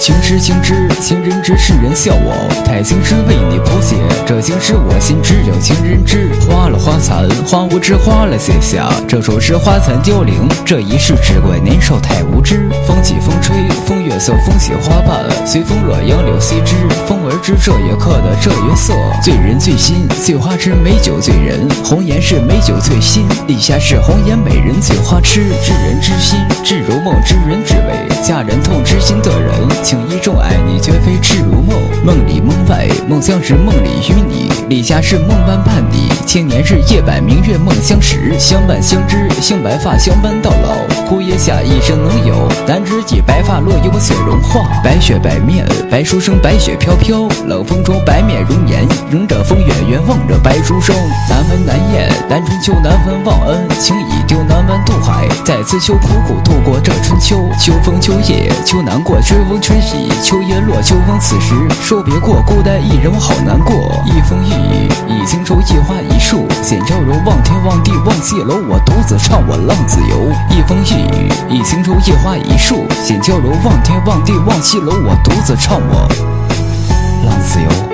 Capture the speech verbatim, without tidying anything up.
情诗情之，情人之世人笑我，太情诗为你谱写，这情诗我心只有情人知。花了花残，花无知花了写下，这首诗花残凋零，这一世只怪年少太无知。风起风吹，风月色，风起花瓣，随风落杨柳随枝，风儿知这夜刻的这月色。醉人醉心，醉花痴，美酒醉人，红颜是美酒醉心，立夏是红颜美人醉花痴。知人知心，知如梦，知人知味，佳人痛知心的人，情意重爱你绝非痴如梦。梦里梦外，梦相识，梦里与你，立夏是梦伴伴你，青年是夜半明月梦相识，相伴相知，兴白发相伴到老。枯叶下一生能有，但知己白发落有雪融化。白雪白面，白书生，白雪飘飘，冷风中白面容颜，迎着风远远望着白书生。难分难厌，难春秋，难分忘恩，情已丢，难完渡海，在此秋苦苦度过这春秋。秋风秋夜，秋难过，春风春喜，秋叶落，秋风此时说别过，孤单一人我好难过。一风一雨，一情愁，一花一树，简娇柔，望天望地望西楼，我独自唱我浪自由。一风一雨，一情愁，一花一树，简娇柔，望天望地望西楼，我独自唱我浪自由。